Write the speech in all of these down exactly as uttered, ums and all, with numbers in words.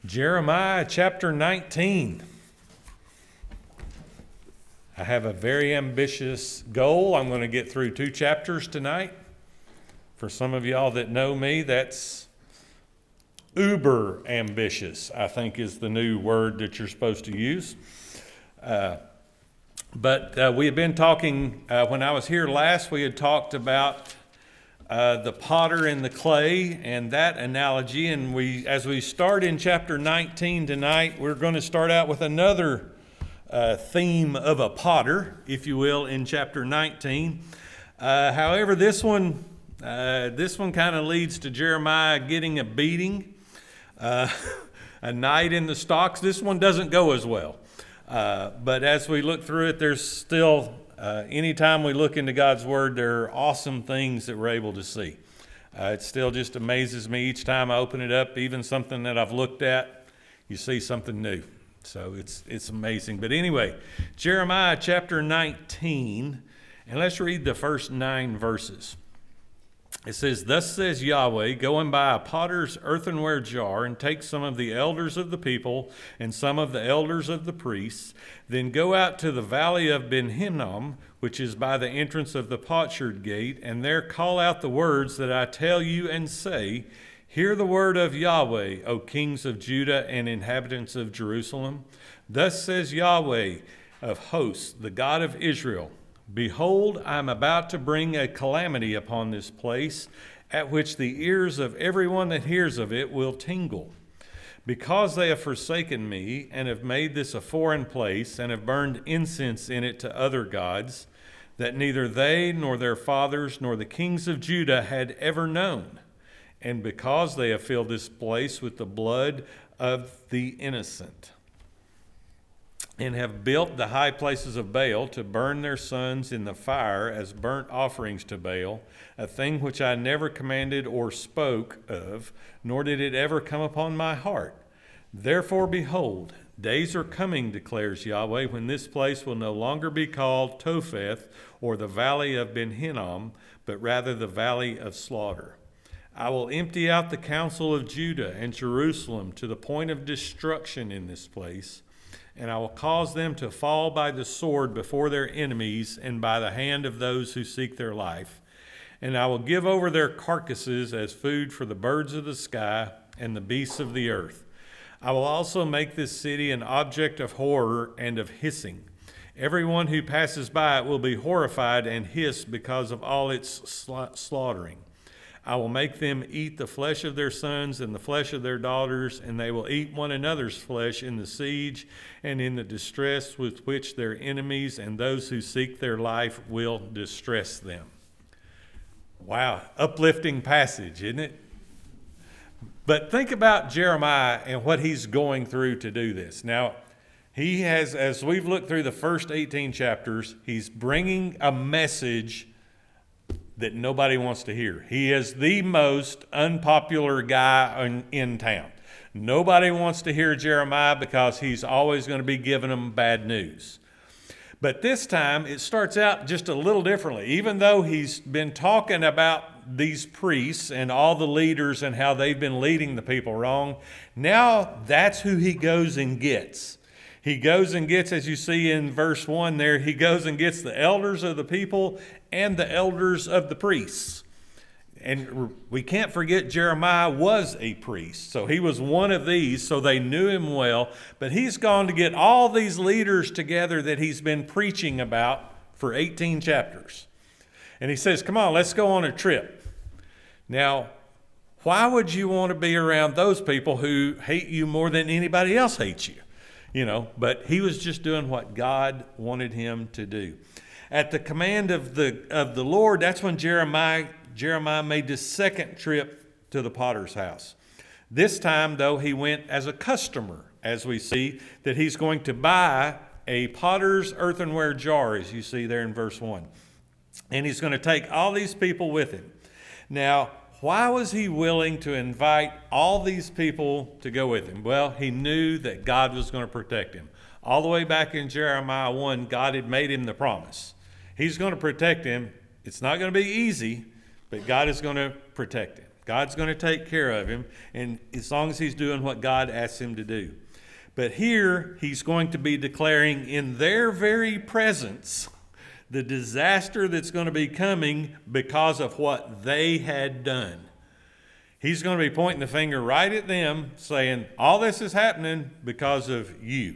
Jeremiah chapter nineteen. I have a very ambitious goal. I'm going to get through two chapters tonight. For some of y'all that know me, that's uber ambitious, I think is the new word that you're supposed to use. Uh, but uh, we had been talking, uh, when I was here last, we had talked about Uh, the potter and the clay and that analogy. And we, as we start in chapter nineteen tonight, we're going to start out with another uh, theme of a potter, if you will, in chapter nineteen. Uh, however, this one, uh, this one kind of leads to Jeremiah getting a beating, uh, a night in the stocks. This one doesn't go as well. Uh, but as we look through it, there's still Uh, anytime we look into God's Word, there are awesome things that we're able to see. Uh, it still just amazes me each time I open it up, even something that I've looked at, you see something new. So it's it's amazing. But anyway, Jeremiah chapter nineteen, and let's read the first nine verses. It says, "Thus says Yahweh, go and buy a potter's earthenware jar, and take some of the elders of the people and some of the elders of the priests. Then go out to the valley of Ben Hinnom, which is by the entrance of the potsherd gate, and there call out the words that I tell you, and say, Hear the word of Yahweh, O kings of Judah and inhabitants of Jerusalem. Thus says Yahweh of hosts, the God of Israel, Behold, I am about to bring a calamity upon this place, at which the ears of everyone that hears of it will tingle. Because they have forsaken me, and have made this a foreign place, and have burned incense in it to other gods, that neither they, nor their fathers, nor the kings of Judah had ever known. And because they have filled this place with the blood of the innocent, and have built the high places of Baal to burn their sons in the fire as burnt offerings to Baal, a thing which I never commanded or spoke of, nor did it ever come upon my heart. Therefore, behold, days are coming, declares Yahweh, when this place will no longer be called Topheth, or the valley of Ben Hinnom, but rather the valley of slaughter. I will empty out the counsel of Judah and Jerusalem to the point of destruction in this place, and I will cause them to fall by the sword before their enemies and by the hand of those who seek their life. And I will give over their carcasses as food for the birds of the sky and the beasts of the earth. I will also make this city an object of horror and of hissing. Everyone who passes by it will be horrified and hiss because of all its sla- slaughtering. I will make them eat the flesh of their sons and the flesh of their daughters, and they will eat one another's flesh in the siege and in the distress with which their enemies and those who seek their life will distress them." Wow, uplifting passage, isn't it? But think about Jeremiah and what he's going through to do this. Now, he has, as we've looked through the first eighteen chapters, he's bringing a message that nobody wants to hear. He is the most unpopular guy in, in town. Nobody wants to hear Jeremiah because he's always going to be giving them bad news. But this time it starts out just a little differently. Even though he's been talking about these priests and all the leaders and how they've been leading the people wrong, now that's who he goes and gets. He goes and gets, as you see in verse one there, he goes and gets the elders of the people and the elders of the priests. And we can't forget Jeremiah was a priest. So he was one of these, so they knew him well. But he's gone to get all these leaders together that he's been preaching about for eighteen chapters. And he says, come on, let's go on a trip. Now, why would you want to be around those people who hate you more than anybody else hates you? You know, but he was just doing what God wanted him to do. At the command of the of the Lord, that's when Jeremiah Jeremiah made this second trip to the potter's house. This time, though, he went as a customer, as we see that he's going to buy a potter's earthenware jar, as you see there in verse one. And he's going to take all these people with him. Now, why was he willing to invite all these people to go with him? Well, he knew that God was going to protect him. All the way back in Jeremiah one, God had made him the promise. He's going to protect him. It's not going to be easy, but God is going to protect him. God's going to take care of him, and as long as he's doing what God asks him to do. But here, he's going to be declaring in their very presence the disaster that's going to be coming because of what they had done. He's going to be pointing the finger right at them, saying, all this is happening because of you.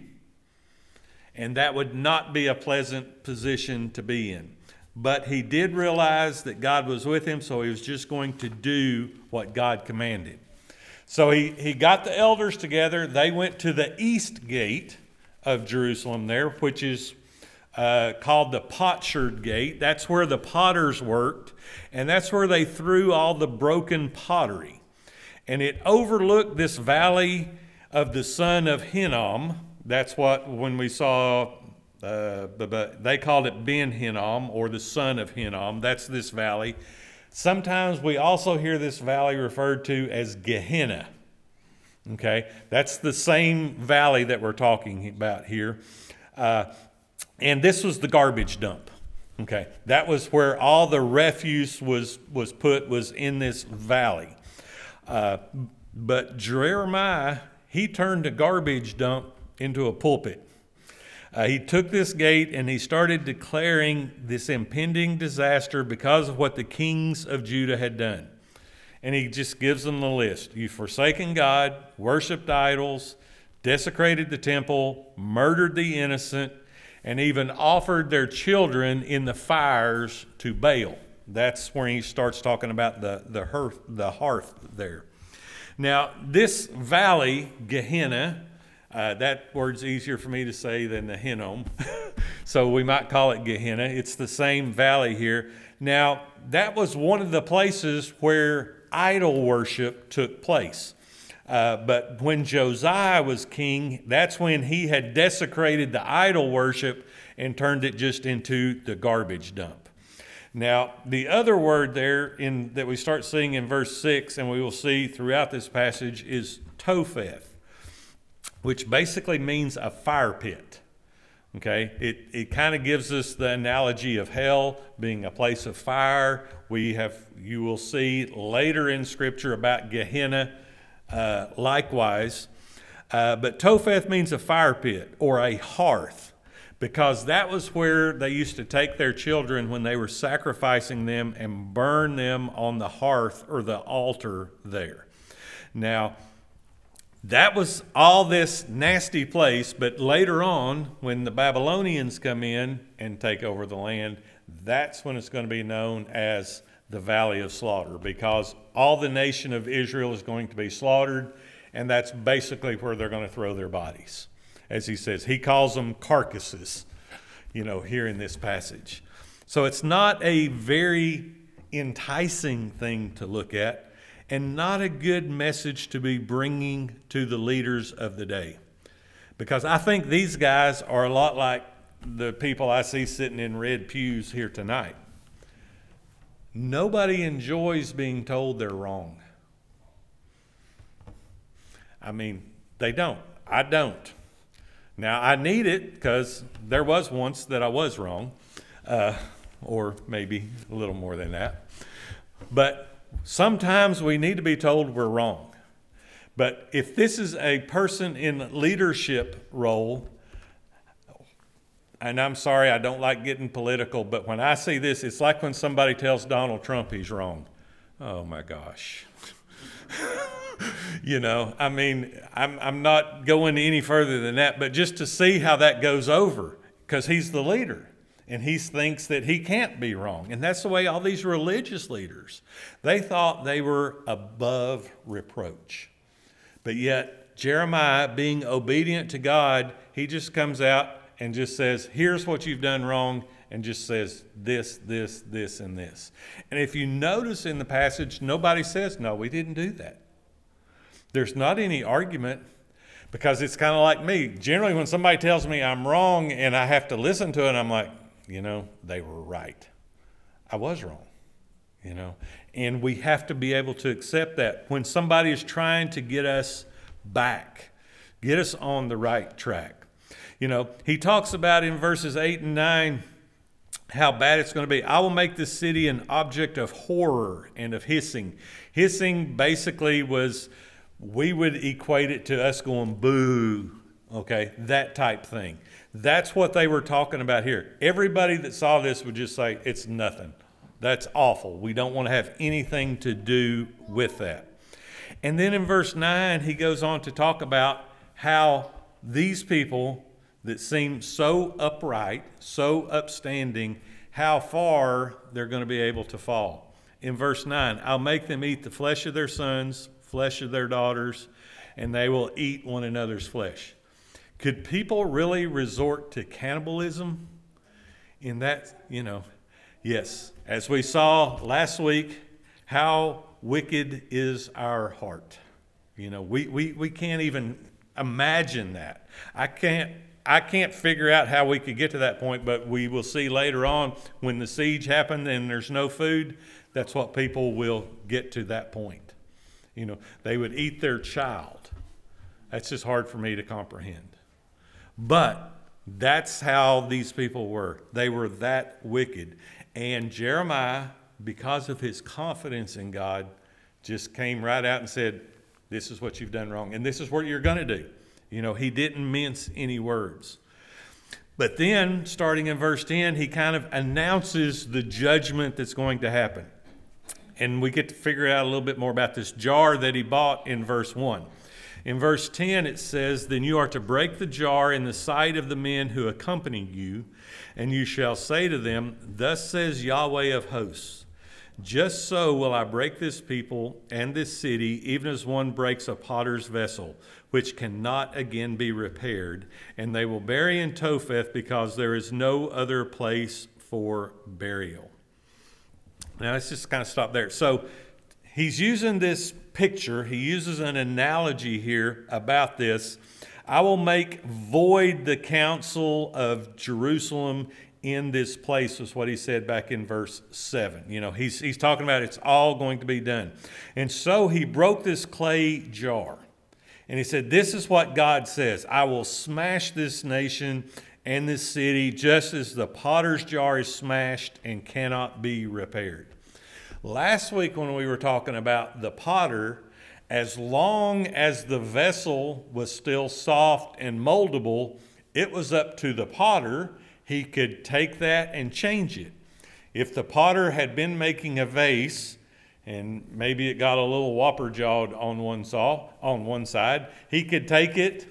And that would not be a pleasant position to be in. But he did realize that God was with him, so he was just going to do what God commanded. So he, he got the elders together. They went to the east gate of Jerusalem there, which is uh, called the Potsherd Gate. That's where the potters worked, and that's where they threw all the broken pottery. And it overlooked this valley of the son of Hinnom. That's what, when we saw, uh, they called it Ben Hinnom, or the son of Hinnom. That's this valley. Sometimes we also hear this valley referred to as Gehenna. Okay, that's the same valley that we're talking about here. Uh, and this was the garbage dump. Okay, that was where all the refuse was, was put, was in this valley. Uh, but Jeremiah, he turned a garbage dump into a pulpit. Uh, he took this gate and he started declaring this impending disaster because of what the kings of Judah had done. And he just gives them the list. You've forsaken God, worshipped idols, desecrated the temple, murdered the innocent, and even offered their children in the fires to Baal. That's where he starts talking about the, the, hearth, the hearth there. Now, this valley, Gehenna, uh, that word's easier for me to say than the Hinnom, so we might call it Gehenna. It's the same valley here. Now, that was one of the places where idol worship took place. Uh, but when Josiah was king, that's when he had desecrated the idol worship and turned it just into the garbage dump. Now, the other word there in that we start seeing in verse six, and we will see throughout this passage, is Topheth, which basically means a fire pit. Okay, it, it kind of gives us the analogy of hell being a place of fire. We have, you will see later in Scripture about Gehenna uh, likewise. Uh, but Topheth means a fire pit or a hearth, because that was where they used to take their children when they were sacrificing them and burn them on the hearth or the altar there. Now, that was all this nasty place, but later on, when the Babylonians come in and take over the land, that's when it's going to be known as the Valley of Slaughter, because all the nation of Israel is going to be slaughtered, and that's basically where they're going to throw their bodies. As he says, he calls them carcasses, you know, here in this passage. So it's not a very enticing thing to look at, and not a good message to be bringing to the leaders of the day. Because I think these guys are a lot like the people I see sitting in red pews here tonight. Nobody enjoys being told they're wrong. I mean, they don't. I don't. Now, I need it because there was once that I was wrong, uh, or maybe a little more than that. But sometimes we need to be told we're wrong. But if this is a person in leadership role, and I'm sorry, I don't like getting political, but when I see this, it's like when somebody tells Donald Trump he's wrong. Oh my gosh. You know, I mean, I'm, I'm not going any further than that, but just to see how that goes over, because he's the leader. And he thinks that he can't be wrong. And that's the way all these religious leaders, they thought they were above reproach. But yet, Jeremiah, being obedient to God, he just comes out and just says, here's what you've done wrong, and just says this, this, this, and this. And if you notice in the passage, nobody says, no, we didn't do that. There's not any argument, because it's kind of like me. Generally, when somebody tells me I'm wrong and I have to listen to it, I'm like, you know, they were right. I was wrong, you know. And we have to be able to accept that when somebody is trying to get us back, get us on the right track. You know, he talks about in verses eight and nine how bad it's going to be. I will make this city an object of horror and of hissing. Hissing basically was, we would equate it to us going boo, okay, that type thing. That's what they were talking about here. Everybody that saw this would just say, it's nothing. That's awful. We don't want to have anything to do with that. And then in verse nine, he goes on to talk about how these people that seem so upright, so upstanding, how far they're going to be able to fall. In verse nine, I'll make them eat the flesh of their sons, flesh of their daughters, and they will eat one another's flesh. Could people really resort to cannibalism in that, you know? Yes. As we saw last week, how wicked is our heart. You know, we, we, we can't even imagine that. I can't I can't figure out how we could get to that point, but we will see later on when the siege happened and there's no food, that's what people will get to that point. You know, they would eat their child. That's just hard for me to comprehend. But that's how these people were. They were that wicked. And Jeremiah, because of his confidence in God, just came right out and said, this is what you've done wrong, and this is what you're going to do. You know, he didn't mince any words. But then, starting in verse ten, he kind of announces the judgment that's going to happen. And we get to figure out a little bit more about this jar that he bought in verse one. In verse ten, it says, then you are to break the jar in the sight of the men who accompany you, and you shall say to them, thus says Yahweh of hosts, just so will I break this people and this city, even as one breaks a potter's vessel, which cannot again be repaired. And they will bury in Topheth, because there is no other place for burial. Now, let's just kind of stop there. So he's using this picture. He uses an analogy here about this. I will make void the counsel of Jerusalem in this place, was what he said back in verse seven. You know, he's, he's talking about it's all going to be done. And so he broke this clay jar. And he said, this is what God says. I will smash this nation and this city just as the potter's jar is smashed and cannot be repaired. Last week when we were talking about the potter, as long as the vessel was still soft and moldable, it was up to the potter. He could take that and change it. If the potter had been making a vase, and maybe it got a little whopper jawed on one saw, on one side, he could take it,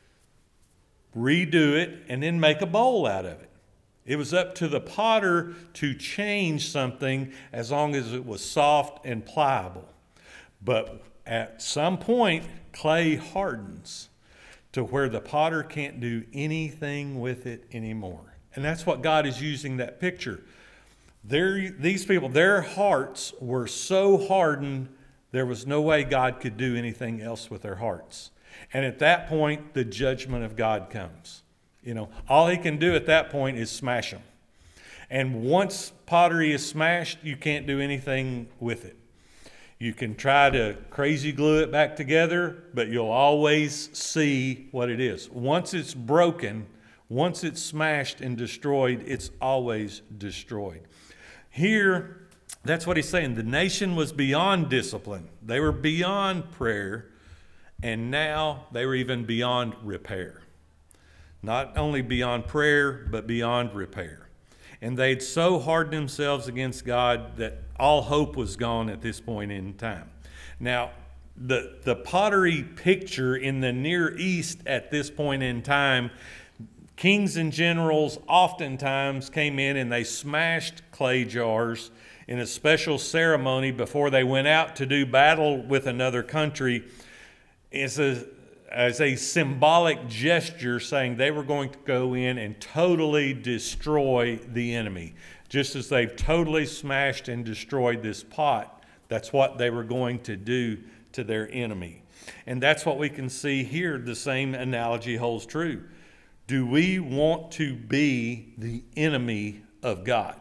redo it, and then make a bowl out of it. It was up to the potter to change something as long as it was soft and pliable. But at some point, clay hardens to where the potter can't do anything with it anymore. And that's what God is using that picture. They're, these people, their hearts were so hardened, there was no way God could do anything else with their hearts. And at that point, the judgment of God comes. You know, all he can do at that point is smash them. And once pottery is smashed, you can't do anything with it. You can try to crazy glue it back together, but you'll always see what it is. Once it's broken, once it's smashed and destroyed, it's always destroyed. Here, that's what he's saying. The nation was beyond discipline. They were beyond prayer, and now they were even beyond repair. Not only beyond prayer, but beyond repair. And they'd so hardened themselves against God that all hope was gone at this point in time. Now, the, the pottery picture in the Near East at this point in time, kings and generals oftentimes came in and they smashed clay jars in a special ceremony before they went out to do battle with another country. It's a as a symbolic gesture saying they were going to go in and totally destroy the enemy. Just as they've totally smashed and destroyed this pot, that's what they were going to do to their enemy. And that's what we can see here. The same analogy holds true. Do we want to be the enemy of God?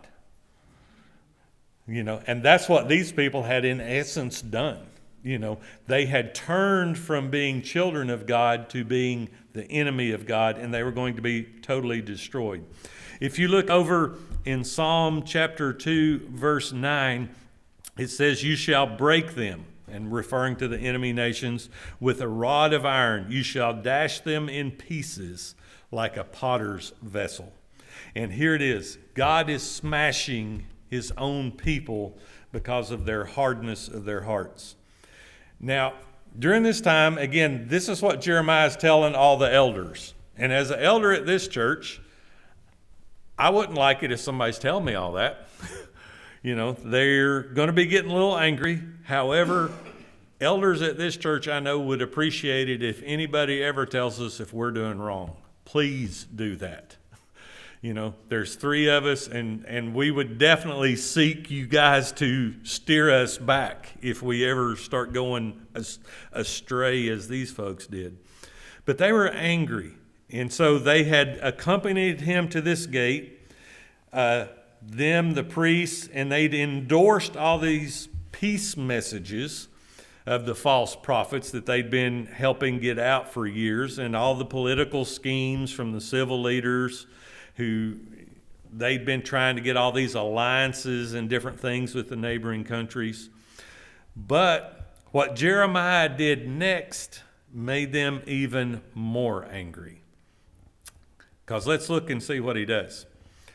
You know, and that's what these people had in essence done. You know, they had turned from being children of God to being the enemy of God, and they were going to be totally destroyed. If you look over in Psalm chapter two, verse nine, it says, you shall break them, and referring to the enemy nations, with a rod of iron. You shall dash them in pieces like a potter's vessel. And here it is. God is smashing his own people because of their hardness of their hearts. Now, during this time, again, this is what Jeremiah is telling all the elders. And as an elder at this church, I wouldn't like it if somebody's telling me all that. You know, they're going to be getting a little angry. However, elders at this church I know would appreciate it if anybody ever tells us if we're doing wrong. Please do that. You know, there's three of us, and, and we would definitely seek you guys to steer us back if we ever start going astray as these folks did. But they were angry, and so they had accompanied him to this gate, uh, them, the priests, and they'd endorsed all these peace messages of the false prophets that they'd been helping get out for years, and all the political schemes from the civil leaders who they'd been trying to get all these alliances and different things with the neighboring countries. But what Jeremiah did next made them even more angry. Because let's look and see what he does.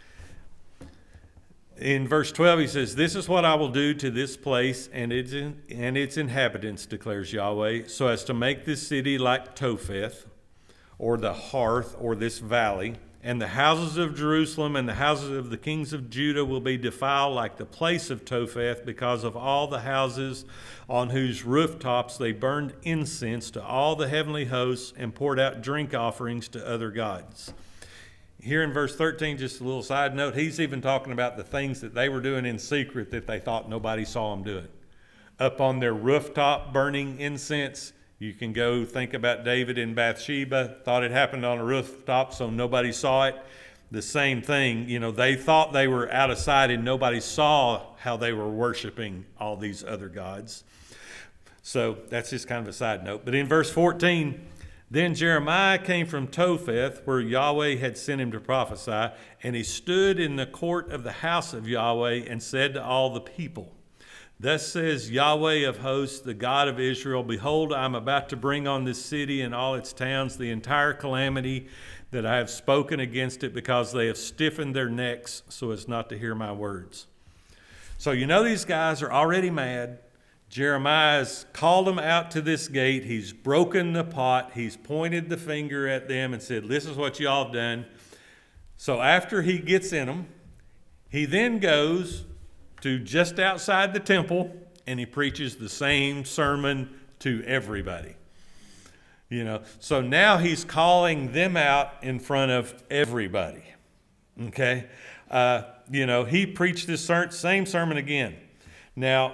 In verse twelve, he says, this is what I will do to this place and its, and its inhabitants, declares Yahweh, so as to make this city like Topheth, or the hearth, or this valley. And the houses of Jerusalem and the houses of the kings of Judah will be defiled like the place of Topheth, because of all the houses on whose rooftops they burned incense to all the heavenly hosts and poured out drink offerings to other gods. Here in verse thirteen, just a little side note, he's even talking about the things that they were doing in secret that they thought nobody saw them doing. Up on their rooftop burning incense. You can go think about David and Bathsheba, thought it happened on a rooftop so nobody saw it. The same thing, you know, they thought they were out of sight and nobody saw how they were worshiping all these other gods. So that's just kind of a side note. But in verse fourteen, then Jeremiah came from Topheth, where Yahweh had sent him to prophesy, and he stood in the court of the house of Yahweh and said to all the people, thus says Yahweh of hosts, the God of Israel, behold, I am about to bring on this city and all its towns the entire calamity that I have spoken against it, because they have stiffened their necks so as not to hear my words. So you know these guys are already mad. Jeremiah's called them out to this gate. He's broken the pot. He's pointed the finger at them and said, this is what y'all have done. So after he gets in them, he then goes to just outside the temple, and he preaches the same sermon to everybody. You know, so now he's calling them out in front of everybody. Okay? Uh, you know, he preached this same sermon again. Now,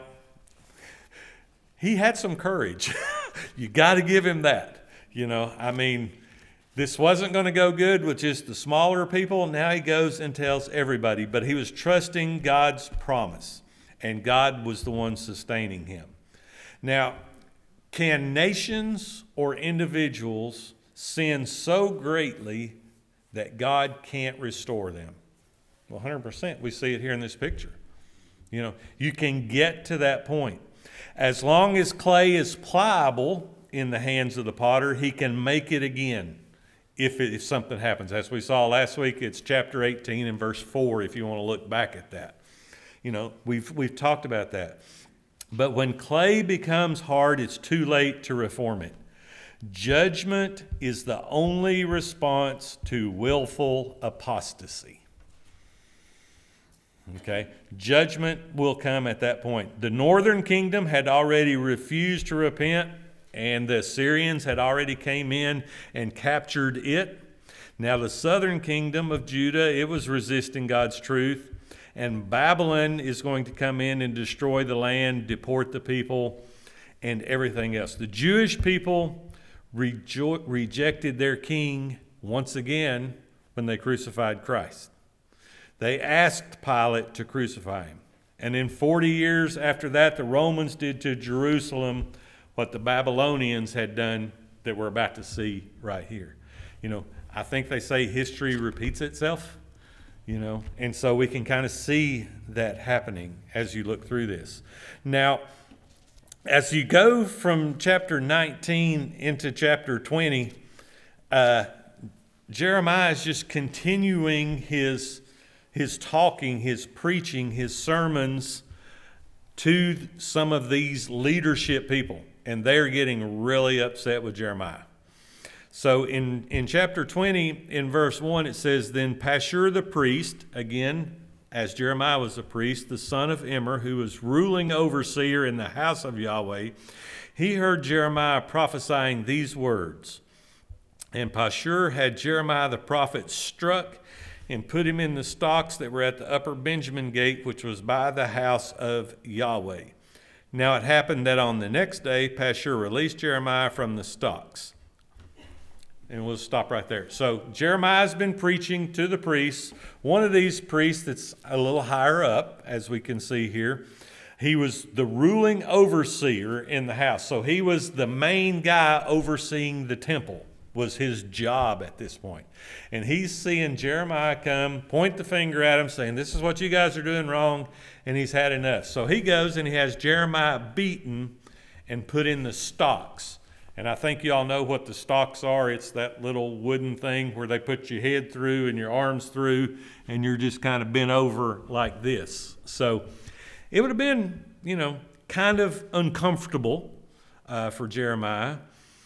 he had some courage. You got to give him that. You know, I mean, this wasn't going to go good with just the smaller people. Now he goes and tells everybody. But he was trusting God's promise, and God was the one sustaining him. Now, can nations or individuals sin so greatly that God can't restore them? Well, one hundred percent. We see it here in this picture. You know, you can get to that point. As long as clay is pliable in the hands of the potter, he can make it again. If, it, if something happens. As we saw last week, it's chapter eighteen and verse four, if you want to look back at that. You know, we've, we've talked about that. But when clay becomes hard, it's too late to reform it. Judgment is the only response to willful apostasy. Okay? Judgment will come at that point. The northern kingdom had already refused to repent, and the Assyrians had already came in and captured it. Now the southern kingdom of Judah, it was resisting God's truth. And Babylon is going to come in and destroy the land, deport the people, and everything else. The Jewish people rejo- rejected their king once again when they crucified Christ. They asked Pilate to crucify him. And in forty years after that, the Romans did to Jerusalem what the Babylonians had done that we're about to see right here. You know, I think they say history repeats itself. you know. And so we can kind of see that happening as you look through this. Now, as you go from chapter nineteen into chapter twenty, uh, Jeremiah is just continuing his, his talking, his preaching, his sermons to some of these leadership people. And they're getting really upset with Jeremiah. So in, in chapter twenty, in verse one, it says, Then Pashur the priest, again, as Jeremiah was a priest, the son of Immer, who was ruling overseer in the house of Yahweh, he heard Jeremiah prophesying these words. And Pashur had Jeremiah the prophet struck and put him in the stocks that were at the upper Benjamin gate, which was by the house of Yahweh. Now it happened that on the next day, Pashur released Jeremiah from the stocks. And we'll stop right there. So Jeremiah's been preaching to the priests. One of these priests that's a little higher up, as we can see here, he was the ruling overseer in the house. So he was the main guy overseeing the temple, was his job at this point. And he's seeing Jeremiah come, point the finger at him, saying, this is what you guys are doing wrong, and he's had enough. So he goes and he has Jeremiah beaten and put in the stocks. And I think you all know what the stocks are. It's that little wooden thing where they put your head through and your arms through, and you're just kind of bent over like this. So it would have been, you know, kind of uncomfortable uh, for Jeremiah.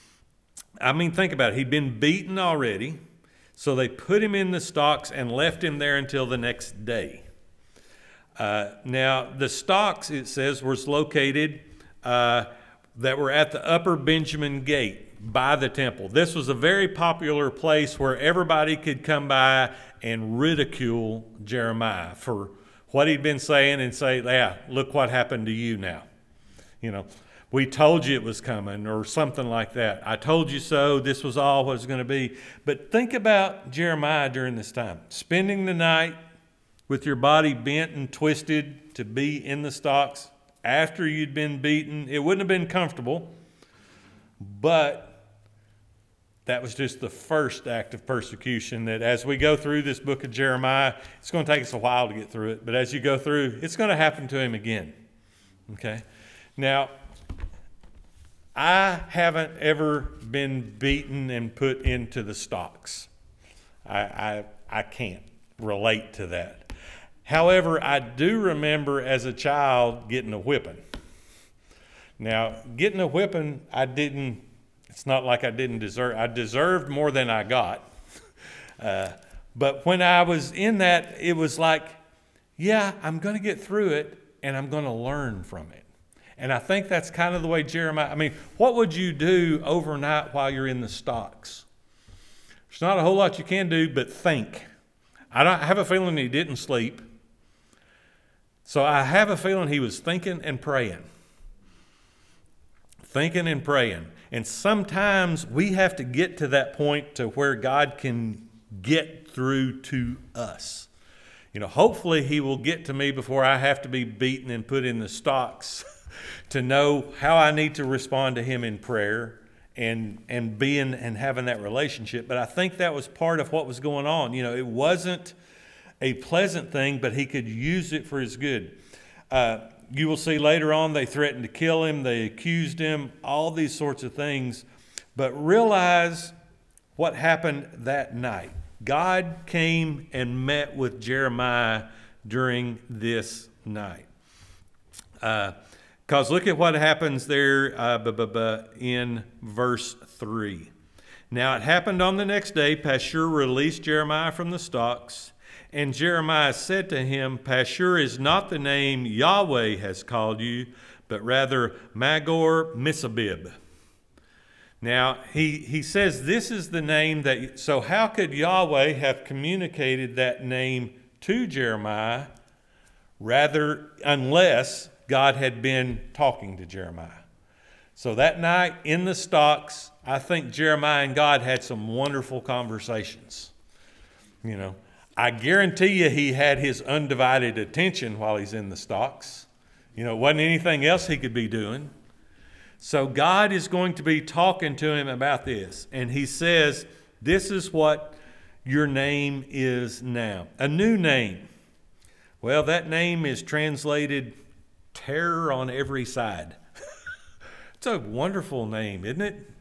I mean, think about it. He'd been beaten already, so they put him in the stocks and left him there until the next day. Uh, now, the stocks, it says, was located uh, that were at the upper Benjamin gate by the temple. This was a very popular place where everybody could come by and ridicule Jeremiah for what he'd been saying and say, yeah, look what happened to you now. You know, we told you it was coming, or something like that. I told you so. This was all what it was going to be. But think about Jeremiah during this time, spending the night with your body bent and twisted to be in the stocks after you'd been beaten. It wouldn't have been comfortable, but that was just the first act of persecution that as we go through this book of Jeremiah, it's going to take us a while to get through it, but as you go through, it's going to happen to him again. Okay? Now, I haven't ever been beaten and put into the stocks. I, I, I can't relate to that. However, I do remember as a child getting a whipping. Now, getting a whipping, I didn't, it's not like I didn't deserve, I deserved more than I got. Uh, but when I was in that, it was like, yeah, I'm going to get through it and I'm going to learn from it. And I think that's kind of the way Jeremiah, I mean, what would you do overnight while you're in the stocks? There's not a whole lot you can do but think. I, don't, I have a feeling he didn't sleep. So I have a feeling he was thinking and praying. Thinking and praying. And sometimes we have to get to that point to where God can get through to us. You know, hopefully he will get to me before I have to be beaten and put in the stocks to know how I need to respond to him in prayer and and being and having that relationship. But I think that was part of what was going on. You know, it wasn't a pleasant thing, but he could use it for his good. Uh, you will see later on they threatened to kill him. They accused him, all these sorts of things. But realize what happened that night. God came and met with Jeremiah during this night. Because uh, look at what happens there uh, bu- bu- bu- in verse three. Now it happened on the next day, Pashur released Jeremiah from the stocks. And Jeremiah said to him, Pashur is not the name Yahweh has called you, but rather Magor Missabib. Now, he, he says this is the name that, so how could Yahweh have communicated that name to Jeremiah, rather, unless God had been talking to Jeremiah? So that night in the stocks, I think Jeremiah and God had some wonderful conversations. You know, I guarantee you he had his undivided attention while he's in the stocks. You know, it wasn't anything else he could be doing. So God is going to be talking to him about this. And he says, this is what your name is now. A new name. Well, that name is translated terror on every side. It's a wonderful name, isn't it?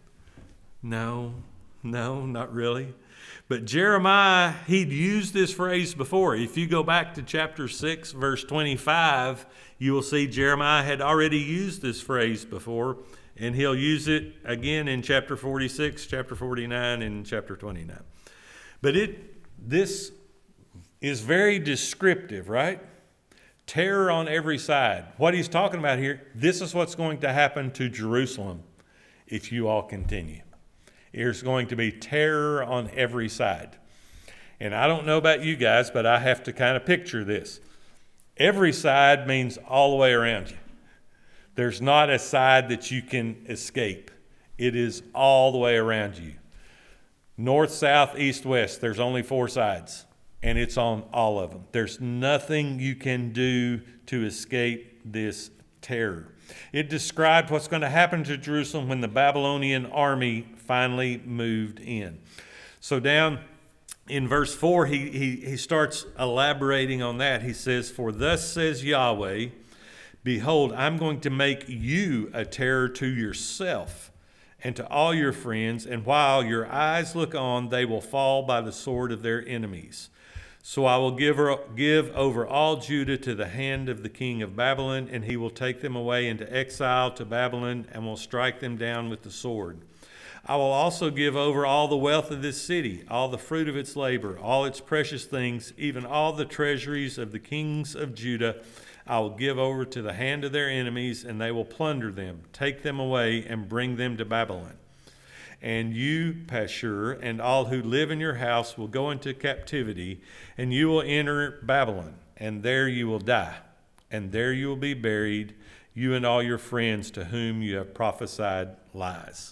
No, no, not really. But Jeremiah, he'd used this phrase before. If you go back to chapter six, verse twenty-five, you will see Jeremiah had already used this phrase before, and he'll use it again in chapter forty-six, chapter forty-nine, and chapter twenty-nine. But it this is very descriptive, right? Terror on every side. What he's talking about here, this is what's going to happen to Jerusalem if you all continue. There's going to be terror on every side. And I don't know about you guys, but I have to kind of picture this. Every side means all the way around you. There's not a side that you can escape. It is all the way around you. North, south, east, west, there's only four sides, and it's on all of them. There's nothing you can do to escape this terror. It described what's going to happen to Jerusalem when the Babylonian army finally moved in. So down in verse four, he, he, he starts elaborating on that. He says, "For thus says Yahweh, behold, I'm going to make you a terror to yourself and to all your friends, and while your eyes look on, they will fall by the sword of their enemies. So I will give, give over all Judah to the hand of the king of Babylon, and he will take them away into exile to Babylon and will strike them down with the sword. I will also give over all the wealth of this city, all the fruit of its labor, all its precious things, even all the treasuries of the kings of Judah. I will give over to the hand of their enemies, and they will plunder them, take them away, and bring them to Babylon. And you, Pashur, and all who live in your house will go into captivity, and you will enter Babylon, and there you will die, and there you will be buried, you and all your friends to whom you have prophesied lies."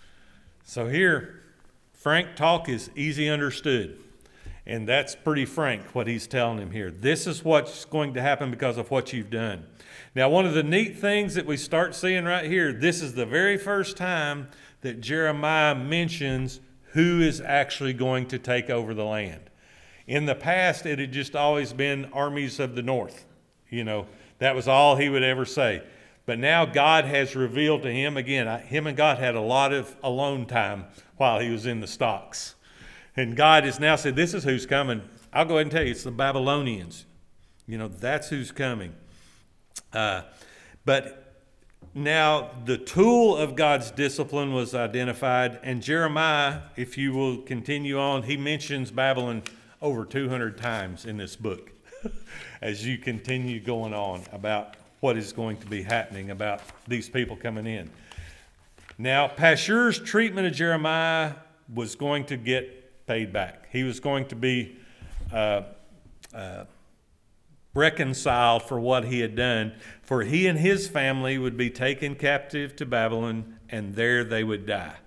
So here, frank talk is easy understood, and that's pretty frank what he's telling him here. This is what's going to happen because of what you've done. Now, one of the neat things that we start seeing right here, this is the very first time that Jeremiah mentions who is actually going to take over the land. In the past, it had just always been armies of the north. You know, that was all he would ever say. But now God has revealed to him, again, him and God had a lot of alone time while he was in the stocks. And God has now said, this is who's coming. I'll go ahead and tell you, it's the Babylonians. You know, that's who's coming. Uh, but now the tool of God's discipline was identified, and Jeremiah, if you will continue on, he mentions Babylon over two hundred times in this book as you continue going on about what is going to be happening about these people coming in. Now, Pashur's treatment of Jeremiah was going to get paid back. He was going to be uh, uh, reconciled for what he had done, for he and his family would be taken captive to Babylon, and there they would die.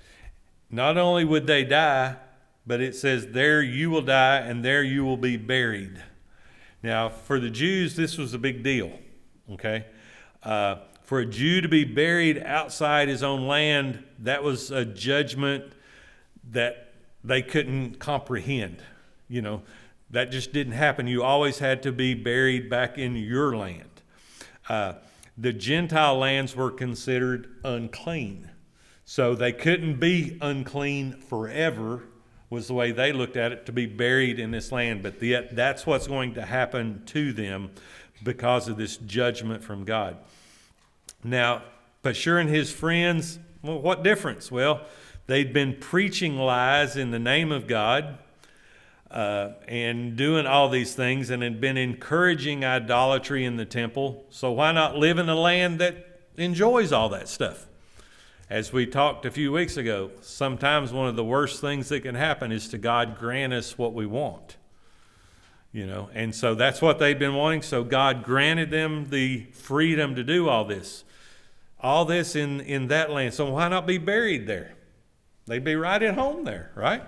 Not only would they die, but it says, there you will die, and there you will be buried. Now, for the Jews, this was a big deal, okay? Uh, for a Jew to be buried outside his own land, that was a judgment that they couldn't comprehend. You know, that just didn't happen. You always had to be buried back in your land. Uh, the Gentile lands were considered unclean. So they couldn't be unclean forever, was the way they looked at it, to be buried in this land. But yet that's what's going to happen to them because of this judgment from God. Now, Pashur and his friends, well, what difference? Well, they'd been preaching lies in the name of God uh, and doing all these things, and had been encouraging idolatry in the temple. So why not live in a land that enjoys all that stuff? As we talked a few weeks ago, sometimes one of the worst things that can happen is to God grant us what we want. You know, and so that's what they've been wanting. So God granted them the freedom to do all this. All this in, in that land. So why not be buried there? They'd be right at home there, right?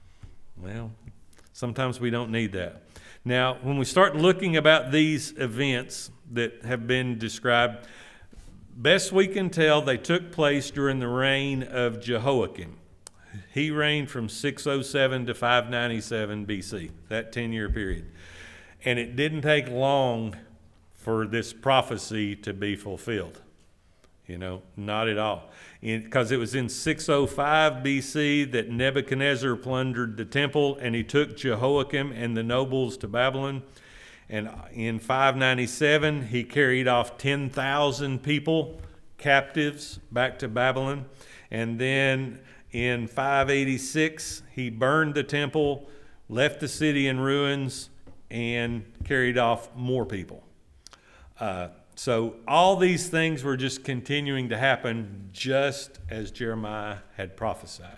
Well, sometimes we don't need that. Now, when we start looking about these events that have been described, best we can tell, they took place during the reign of Jehoiakim, He reigned from six oh seven to five ninety-seven B C, that ten-year period. And it didn't take long for this prophecy to be fulfilled. You know, not at all. Because it was in six oh five B C that Nebuchadnezzar plundered the temple, and he took Jehoiakim and the nobles to Babylon. And in five ninety-seven, he carried off ten thousand people, captives, back to Babylon. And then in five eighty-six, he burned the temple, left the city in ruins, and carried off more people. Uh, so all these things were just continuing to happen just as Jeremiah had prophesied.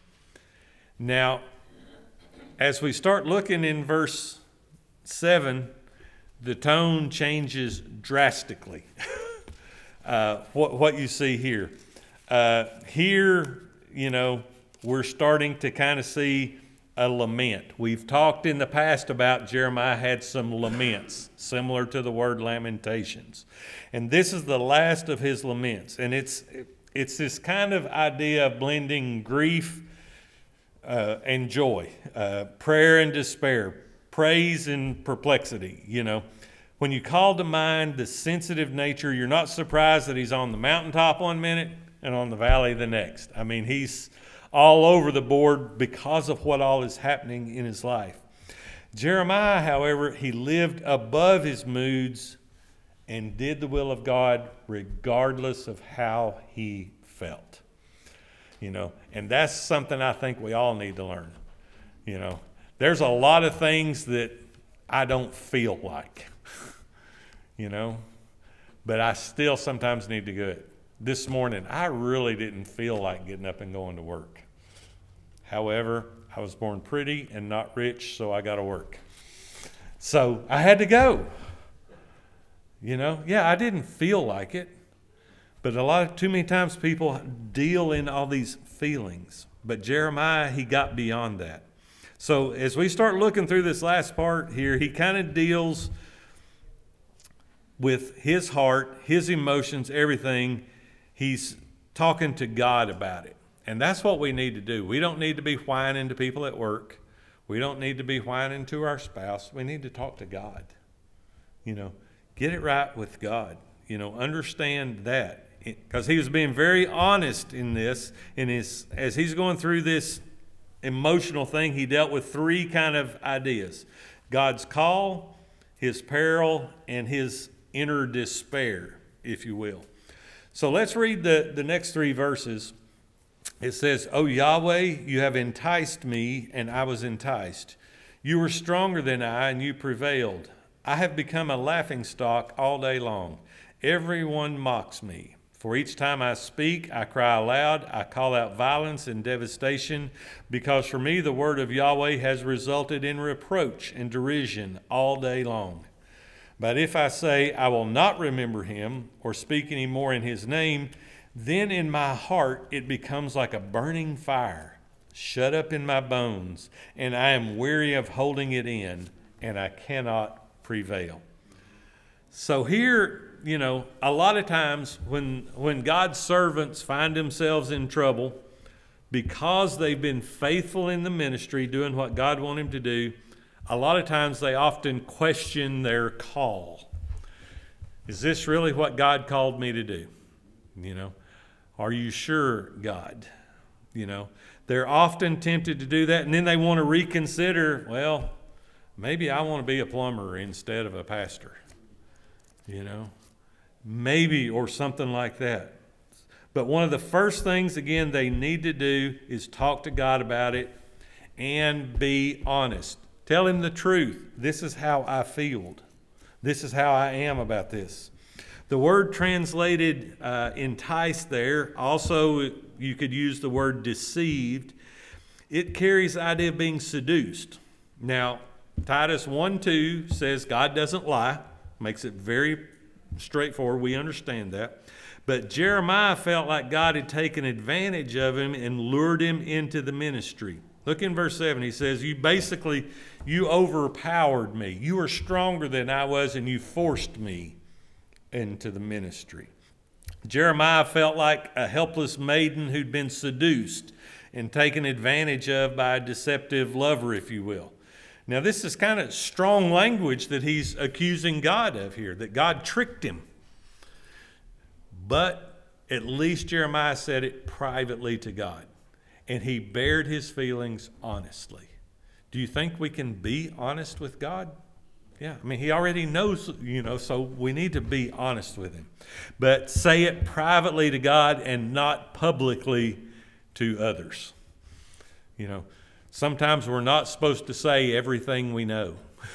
Now, as we start looking in verse seven, the tone changes drastically. uh, what, what you see here. Uh, here, you know, we're starting to kind of see a lament. We've talked in the past about Jeremiah had some laments, similar to the word lamentations. And this is the last of his laments. And it's it's this kind of idea of blending grief uh, and joy, uh, prayer and despair, praise and perplexity. You know, when you call to mind the sensitive nature, you're not surprised that he's on the mountaintop one minute and on the valley the next. I mean, he's all over the board because of what all is happening in his life. Jeremiah, however, he lived above his moods and did the will of God regardless of how he felt. You know, and that's something I think we all need to learn. You know, there's a lot of things that I don't feel like, you know, but I still sometimes need to do it. This morning, I really didn't feel like getting up and going to work. However, I was born pretty and not rich, so I got to work. So I had to go. You know, yeah, I didn't feel like it. But a lot of, too many times people deal in all these feelings. But Jeremiah, he got beyond that. So as we start looking through this last part here, he kind of deals with his heart, his emotions, everything. He's talking to God about it. And that's what we need to do. We don't need to be whining to people at work. We don't need to be whining to our spouse. We need to talk to God. You know, get it right with God. You know, understand that. Because he was being very honest in this. In his, as he's going through this emotional thing, he dealt with three kind of ideas. God's call, his peril, and his inner despair, if you will. So let's read the, the next three verses. It says, "O Yahweh, you have enticed me, and I was enticed. You were stronger than I, and you prevailed. I have become a laughingstock all day long. Everyone mocks me. For each time I speak, I cry aloud. I call out violence and devastation, because for me the word of Yahweh has resulted in reproach and derision all day long. But if I say, I will not remember him or speak any more in his name, then in my heart it becomes like a burning fire, shut up in my bones, and I am weary of holding it in, and I cannot prevail." So here, you know, a lot of times when when God's servants find themselves in trouble because they've been faithful in the ministry, doing what God wanted them to do, a lot of times they often question their call. Is this really what God called me to do? You know, are you sure, God? You know, they're often tempted to do that, and then they want to reconsider, well, maybe I want to be a plumber instead of a pastor. You know, maybe, or something like that. But one of the first things, again, they need to do is talk to God about it and be honest. Tell him the truth. This is how I feel. This is how I am about this. The word translated uh, enticed there, also you could use the word deceived. It carries the idea of being seduced. Now, Titus one two says God doesn't lie. Makes it very straightforward. We understand that. But Jeremiah felt like God had taken advantage of him and lured him into the ministry. Look in verse seven. He says, you basically, you overpowered me. You were stronger than I was, and you forced me into the ministry. Jeremiah felt like a helpless maiden who'd been seduced and taken advantage of by a deceptive lover, if you will. Now, this is kind of strong language that he's accusing God of here, that God tricked him. But at least Jeremiah said it privately to God, and he bared his feelings honestly. Do you think we can be honest with God? Yeah, I mean, he already knows, you know, so we need to be honest with him. But say it privately to God and not publicly to others. You know, sometimes we're not supposed to say everything we know.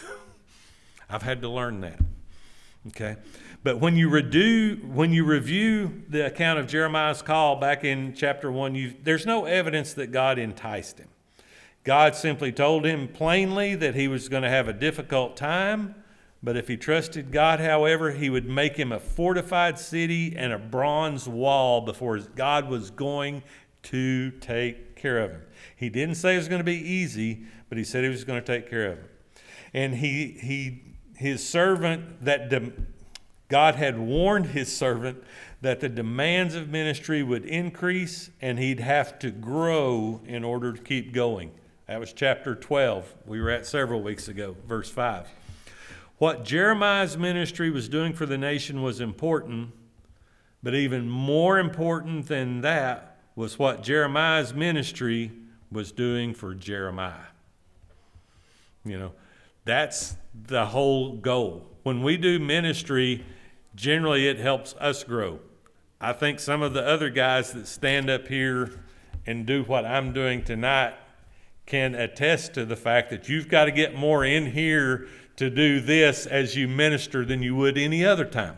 I've had to learn that. Okay? But when you redo, when you review the account of Jeremiah's call back in chapter one, you, there's no evidence that God enticed him. God simply told him plainly that he was going to have a difficult time, but if he trusted God, however, he would make him a fortified city and a bronze wall before God was going to take care of him. He didn't say it was going to be easy, but he said he was going to take care of him. And he, he, his servant, that de- God had warned his servant that the demands of ministry would increase and he'd have to grow in order to keep going. That was chapter twelve. We were at several weeks ago, verse five. What Jeremiah's ministry was doing for the nation was important, but even more important than that was what Jeremiah's ministry was doing for Jeremiah. You know, that's the whole goal. When we do ministry, generally it helps us grow. I think some of the other guys that stand up here and do what I'm doing tonight can attest to the fact that you've got to get more in here to do this as you minister than you would any other time.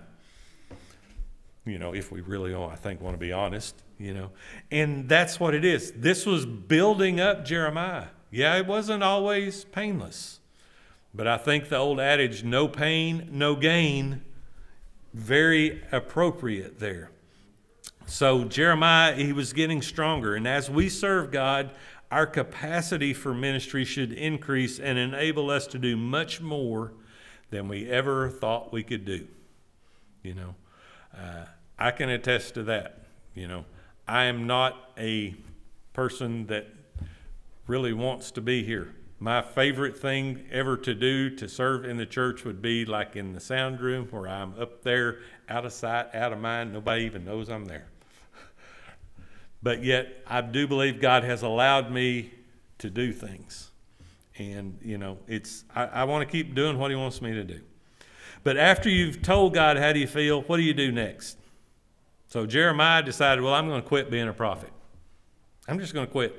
You know, if we really, I think, want to be honest, you know. And that's what it is. This was building up Jeremiah. Yeah, it wasn't always painless. But I think the old adage, no pain, no gain, very appropriate there. So Jeremiah, he was getting stronger. And as we serve God, our capacity for ministry should increase and enable us to do much more than we ever thought we could do. You know, uh, I can attest to that. You know, I am not a person that really wants to be here. My favorite thing ever to do to serve in the church would be like in the sound room where I'm up there, out of sight, out of mind. Nobody even knows I'm there. But yet, I do believe God has allowed me to do things. And, you know, it's I, I want to keep doing what he wants me to do. But after you've told God how do you feel, what do you do next? So Jeremiah decided, well, I'm going to quit being a prophet. I'm just going to quit.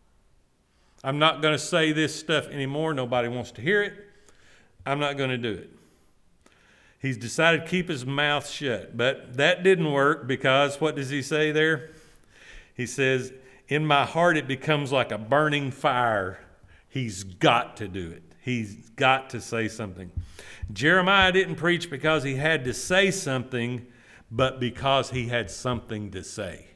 I'm not going to say this stuff anymore. Nobody wants to hear it. I'm not going to do it. He's decided to keep his mouth shut. But that didn't work because what does he say there? He says, in my heart it becomes like a burning fire. He's got to do it. He's got to say something. Jeremiah didn't preach because he had to say something, but because he had something to say.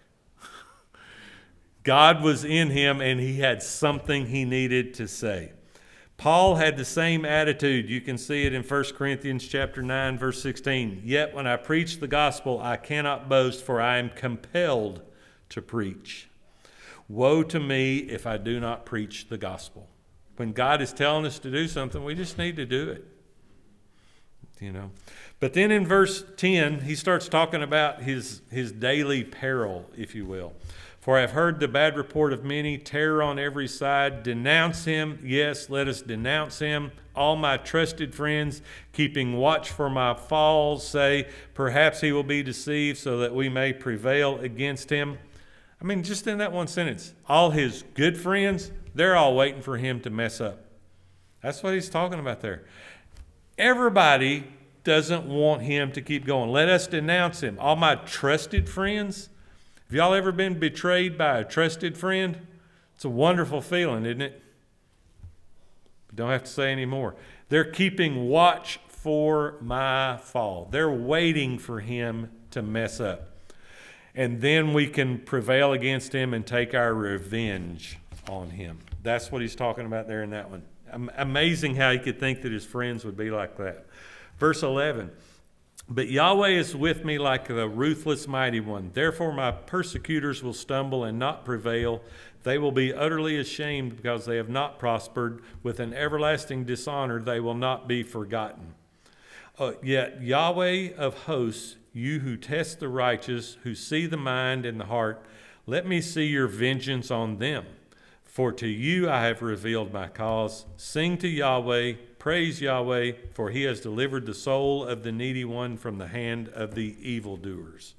God was in him and he had something he needed to say. Paul had the same attitude. You can see it in First Corinthians chapter nine, verse sixteen. Yet when I preach the gospel, I cannot boast, for I am compelled to preach. Woe to me if I do not preach the gospel. When God is telling us to do something, we just need to do it. You know. But then in verse ten, he starts talking about his, his daily peril, if you will. For I have heard the bad report of many, terror on every side. Denounce him. Yes, let us denounce him. All my trusted friends, keeping watch for my falls, say, perhaps he will be deceived so that we may prevail against him. I mean, just in that one sentence, all his good friends, they're all waiting for him to mess up. That's what he's talking about there. Everybody doesn't want him to keep going. Let us denounce him. All my trusted friends. Have y'all ever been betrayed by a trusted friend? It's a wonderful feeling, isn't it? Don't have to say any more. They're keeping watch for my fall. They're waiting for him to mess up. And then we can prevail against him and take our revenge on him. That's what he's talking about there in that one. Amazing how he could think that his friends would be like that. Verse eleven, but Yahweh is with me like the ruthless mighty one. Therefore my persecutors will stumble and not prevail. They will be utterly ashamed because they have not prospered. With an everlasting dishonor, they will not be forgotten. Uh, yet Yahweh of hosts, you who test the righteous, who see the mind and the heart, let me see your vengeance on them. For to you I have revealed my cause. Sing to Yahweh, praise Yahweh, for he has delivered the soul of the needy one from the hand of the evildoers.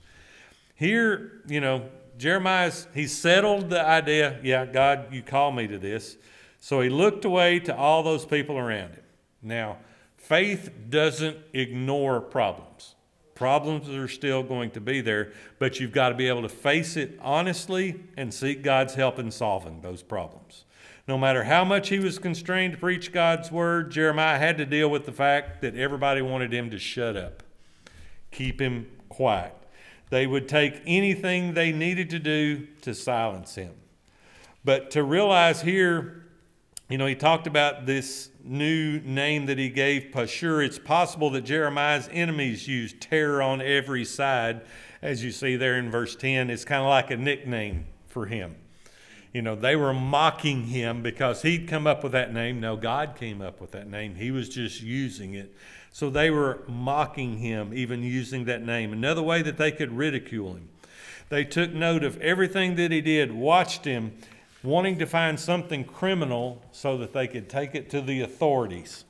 Here, you know, Jeremiah's, he settled the idea, yeah, God, you call me to this. So he looked away to all those people around him. Now, faith doesn't ignore problems. Problems are still going to be there, but you've got to be able to face it honestly and seek God's help in solving those problems. No matter how much he was constrained to preach God's word, Jeremiah had to deal with the fact that everybody wanted him to shut up, keep him quiet. They would take anything they needed to do to silence him. But to realize here, you know, he talked about this new name that he gave Pashur. It's possible that Jeremiah's enemies used terror on every side. As you see there in verse ten, it's kind of like a nickname for him. You know, they were mocking him because he'd come up with that name. No, God came up with that name. He was just using it. So they were mocking him, even using that name. Another way that they could ridicule him. They took note of everything that he did, watched him, wanting to find something criminal so that they could take it to the authorities.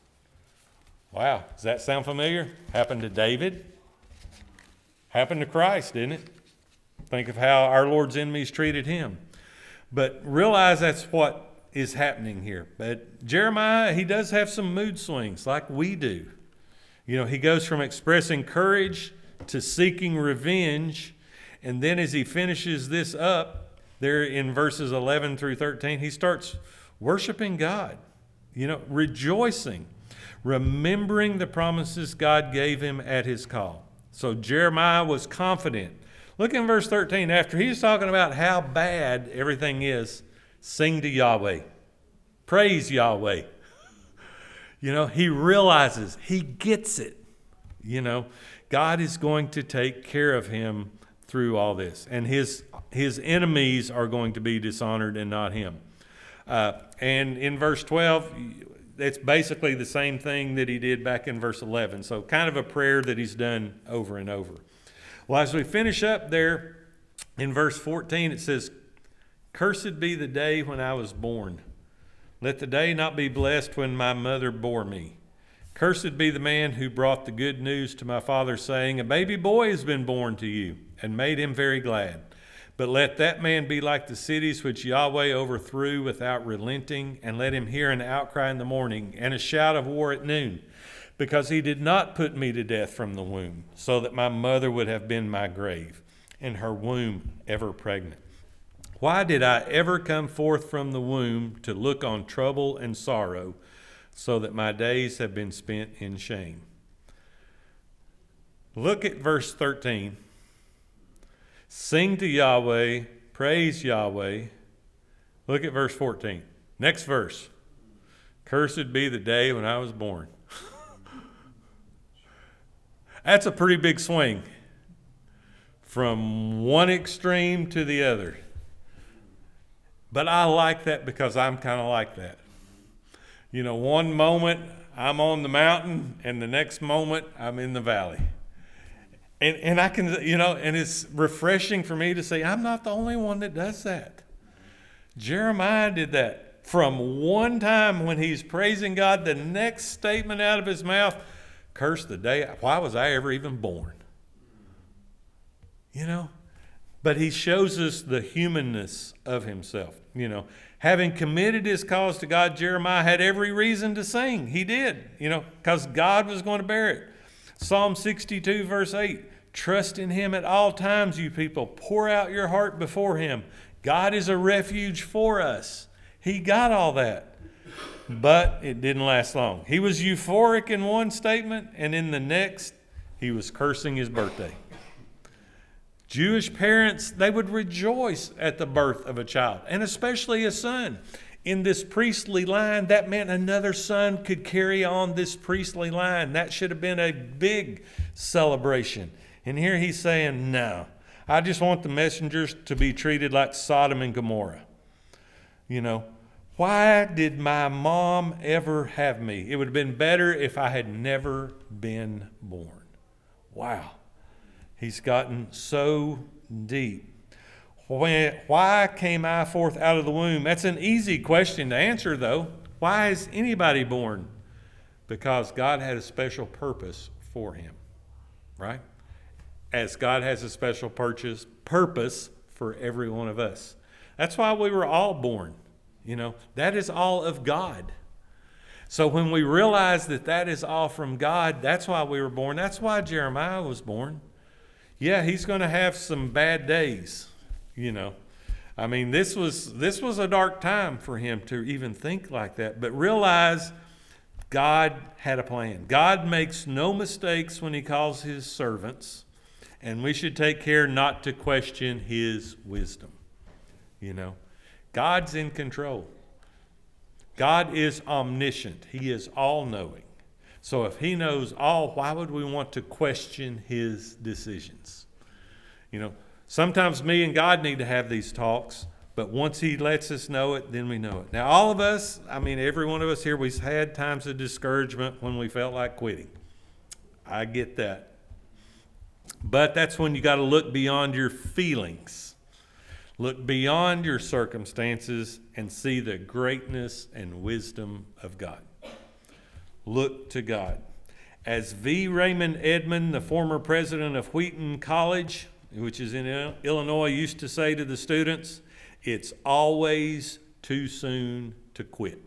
Wow, does that sound familiar? Happened to David. Happened to Christ, didn't it? Think of how our Lord's enemies treated him. But realize that's what is happening here. But Jeremiah, he does have some mood swings like we do. You know, he goes from expressing courage to seeking revenge. And then as he finishes this up, there in verses eleven through thirteen, he starts worshiping God, you know, rejoicing, remembering the promises God gave him at his call. So Jeremiah was confident. Look in verse thirteen. After he's talking about how bad everything is, sing to Yahweh. Praise Yahweh. You know, he realizes, he gets it. You know, God is going to take care of him through all this. And his his enemies are going to be dishonored and not him. Uh, and in verse twelve, it's basically the same thing that he did back in verse eleven. So kind of a prayer that he's done over and over. Well, as we finish up there in verse fourteen, it says, "Cursed be the day when I was born. Let the day not be blessed when my mother bore me. Cursed be the man who brought the good news to my father, saying, a baby boy has been born to you, and made him very glad. But let that man be like the cities which Yahweh overthrew without relenting, and let him hear an outcry in the morning, and a shout of war at noon. Because he did not put me to death from the womb, so that my mother would have been my grave, and her womb ever pregnant. Why did I ever come forth from the womb to look on trouble and sorrow, so that my days have been spent in shame?" Look at verse thirteen. Sing to Yahweh, praise Yahweh. Look at verse fourteen. Next verse. Cursed be the day when I was born. That's a pretty big swing from one extreme to the other. But I like that because I'm kind of like that. You know, one moment I'm on the mountain and the next moment I'm in the valley. And and I can, you know, and it's refreshing for me to say, I'm not the only one that does that. Jeremiah did that. From one time when he's praising God, the next statement out of his mouth, curse the day, why was I ever even born? You know, but he shows us the humanness of himself. You know, having committed his cause to God, Jeremiah had every reason to sing. He did, you know, because God was going to bear it. Psalm sixty-two, verse eight, trust in him at all times, you people. Pour out your heart before him. God is a refuge for us. He got all that. But it didn't last long. He was euphoric in one statement, and in the next, he was cursing his birthday. Jewish parents, they would rejoice at the birth of a child, and especially a son. In this priestly line, that meant another son could carry on this priestly line. That should have been a big celebration. And here he's saying, no, I just want the messengers to be treated like Sodom and Gomorrah. You know, why did my mom ever have me? It would have been better if I had never been born. Wow. He's gotten so deep. When, why came I forth out of the womb? That's an easy question to answer, though. Why is anybody born? Because God had a special purpose for him, right? As God has a special purchase, purpose for every one of us. That's why we were all born. You know, that is all of God. So when we realize that that is all from God, that's why we were born. That's why Jeremiah was born. Yeah, he's going to have some bad days, you know. I mean, this was this was a dark time for him to even think like that. But realize God had a plan. God makes no mistakes when he calls his servants, and we should take care not to question his wisdom. You know, God's in control. God is omniscient. He is all-knowing. So if he knows all, why would we want to question his decisions? You know, sometimes me and God need to have these talks, but once he lets us know it, then we know it. Now, all of us, I mean, every one of us here, we've had times of discouragement when we felt like quitting. I get that. But that's when you got to look beyond your feelings. Look beyond your circumstances and see the greatness and wisdom of God. Look to God. As V. Raymond Edmond, the former president of Wheaton College, which is in Illinois, used to say to the students, it's always too soon to quit.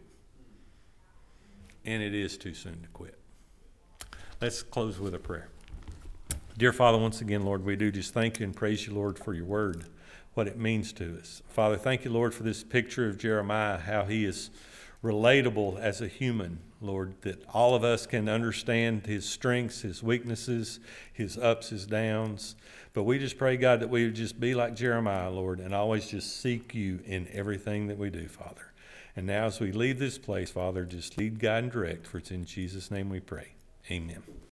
And it is too soon to quit. Let's close with a prayer. Dear Father, once again, Lord, we do just thank you and praise you, Lord, for your word, what it means to us. Father, thank you, Lord, for this picture of Jeremiah, how he is relatable as a human, Lord, that all of us can understand his strengths, his weaknesses, his ups, his downs. But we just pray, God, that we would just be like Jeremiah, Lord, and always just seek you in everything that we do, Father. And now as we leave this place, Father, just lead, guide, and direct, for it's in Jesus' name we pray. Amen.